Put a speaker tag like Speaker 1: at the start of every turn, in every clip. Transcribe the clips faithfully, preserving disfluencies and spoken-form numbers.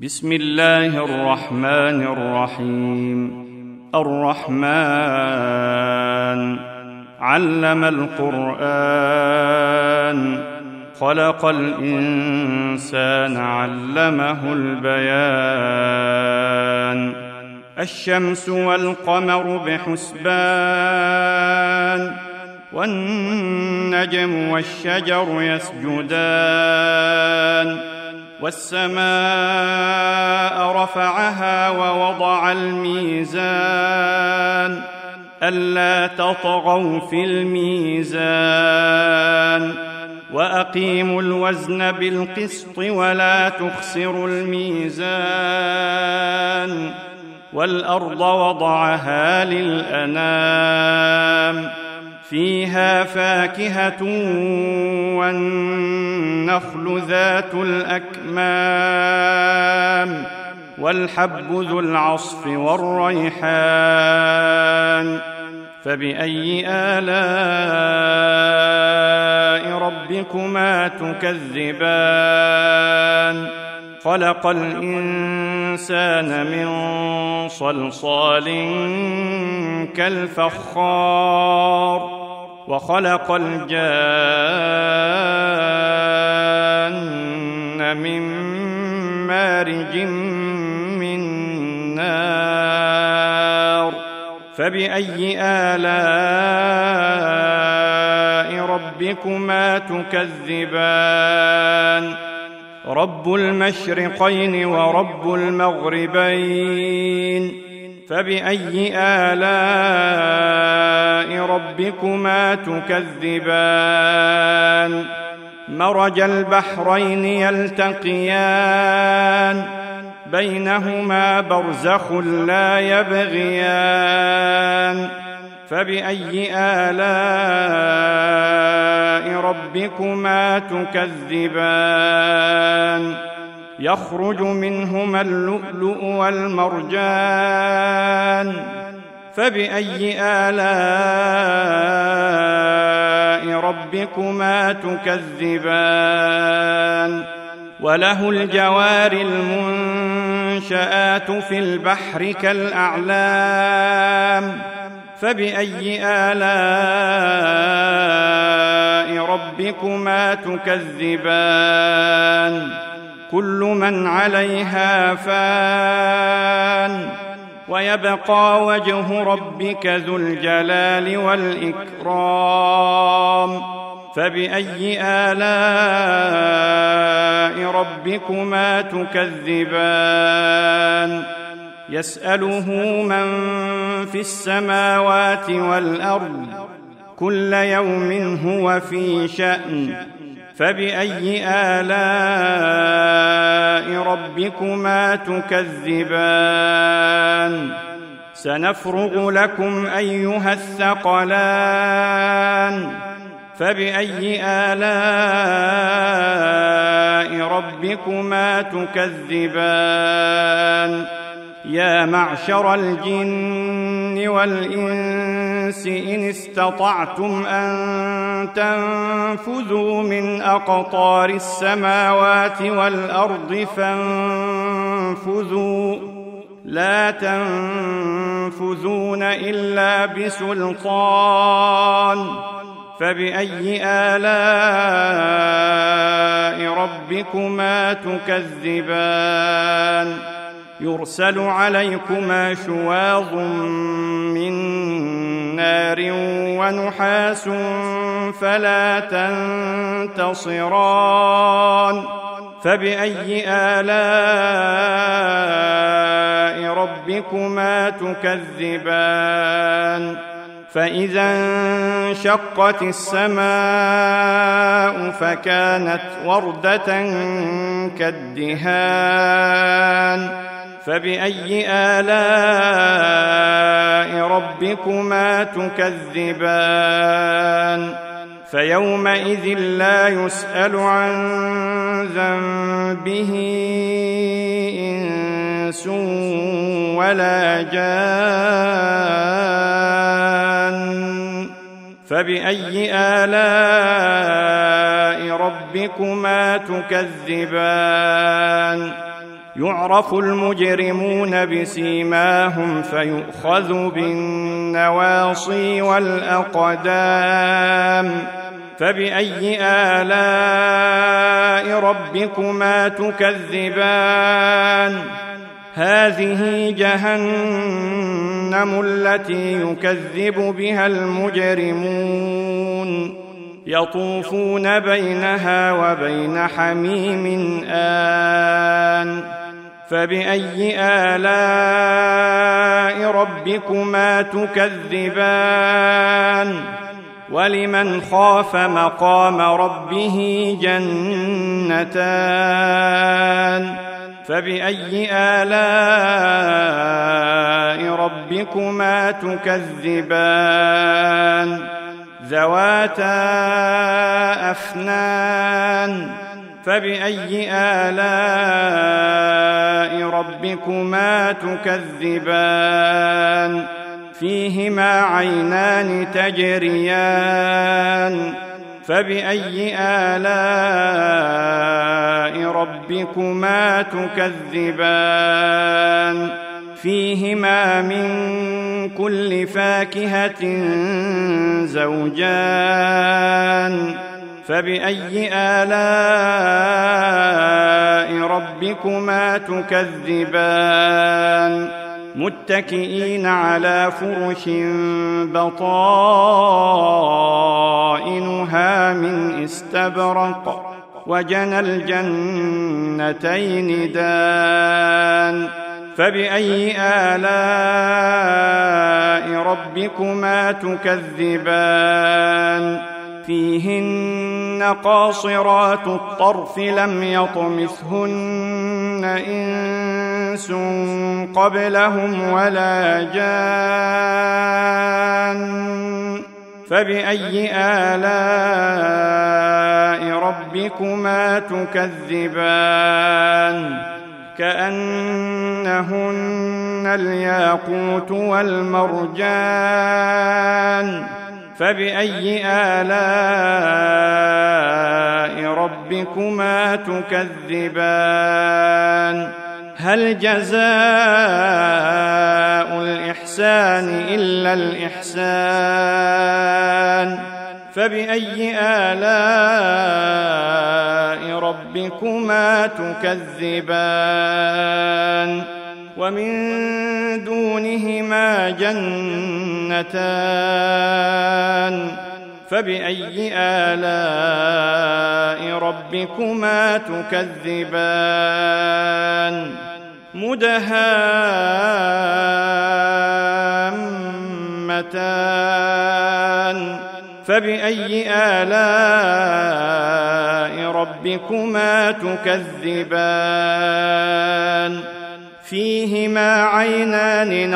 Speaker 1: بسم الله الرحمن الرحيم. الرحمن علم القرآن، خلق الإنسان، علمه البيان. الشمس والقمر بحسبان، والنجم والشجر يسجدان. والسماء رفعها ووضع الميزان، ألا تطغوا في الميزان، وأقيموا الوزن بالقسط ولا تخسروا الميزان. والأرض وضعها للأنام، فيها فاكهة والنخل ذات الأكمام، والحب ذو العصف والريحان. فبأي آلاء ربكما تكذبان؟ خلق الإنسان من صلصال كالفخار، وخلق الجان من مارج من نار. فبأي آلاء ربكما تكذبان؟ رب المشرقين ورب المغربين، فبأي آلاء ربكما تكذبان؟ مرج البحرين يلتقيان، بينهما برزخ لا يبغيان. فبأي آلاء ربكما تكذبان؟ يخرج منهما اللؤلؤ والمرجان. فبأي آلاء ربكما تكذبان؟ وله الجوار المنشآت في البحر كالأعلام. فبأي آلاء ربكما تكذبان؟ كل من عليها فان، ويبقى وجه ربك ذو الجلال والإكرام. فبأي آلاء ربكما تكذبان؟ يسأله من في السماوات والأرض، كل يوم هو في شأن. فبأي آلاء ربكما تكذبان؟ سنفرغ لكم أيها الثقلان. فبأي آلاء ربكما تكذبان؟ يا معشر الجن والإنس إن استطعتم أن تنفذوا من أقطار السماوات والأرض فانفذوا، لا تنفذون إلا بسلطان. فبأي آلاء ربكما تكذبان؟ يرسل عليكما شواظ من نار ونحاس فلا تنتصران. فبأي آلاء ربكما تكذبان؟ فإذا انشقت السماء فكانت وردة كالدهان. فبأي آلاء ربكما تكذبان؟ فيومئذ لا يسأل عن ذنبه إنس ولا جان. فبأي آلاء ربكما تكذبان؟ يعرف المجرمون بسيماهم فيؤخذ بالنواصي والأقدام فبأي آلاء ربكما تكذبان هذه جهنم التي يكذب بها المجرمون يطوفون بينها وبين حميم آن فبأي آلاء ربكما تكذبان ولمن خاف مقام ربه جنتان فبأي آلاء ربكما تكذبان ذواتا أفنان فبأي آلاء ربكما تكذبان فيهما عينان تجريان فبأي آلاء ربكما تكذبان فيهما من كل فاكهة زوجان فبأي آلاء ربكما تكذبان متكئين على فرش بطائنها من استبرق وجنى الجنتين دان فبأي آلاء ربكما تكذبان فيهن قاصرات الطرف لم يطمثهن إنس قبلهم ولا جان فبأي آلاء ربكما تكذبان كأنهن الياقوت والمرجان فبأي آلاء ربكما تكذبان هل جزاء الإحسان إلا الإحسان فبأي آلاء ربكما تكذبان ومن دونهما جنتان فبأي آلاء ربكما تكذبان مدهامتان فبأي آلاء ربكما تكذبان فيهما عينان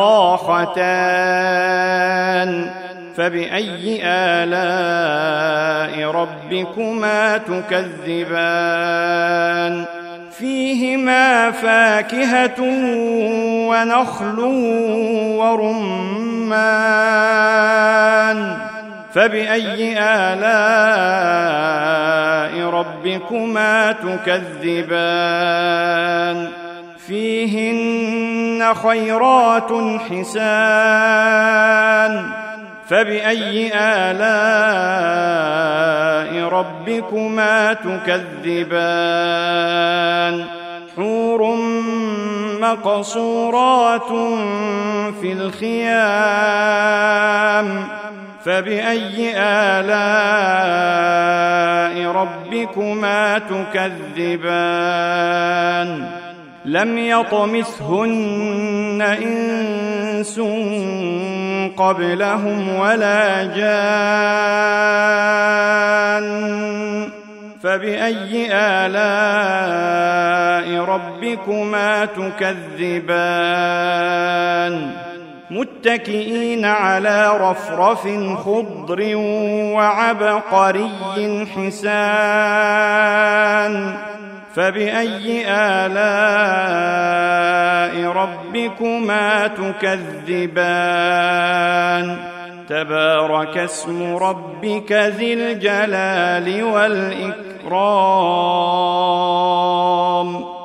Speaker 1: نضاختان فبأي آلاء ربكما تكذبان فيهما فاكهة ونخل ورمان فبأي آلاء ربكما تكذبان فيهن خيرات حسان فبأي آلاء ربكما تكذبان حور مقصورات في الخيام فبأي آلاء ربكما تكذبان لم يطمثهن إنس قبلهم ولا جان فبأي آلاء ربكما تكذبان متكئين على رفرف خضر وعبقري حسان فبأي آلاء ربكما تكذبان تبارك اسم ربك ذي الجلال والإكرام.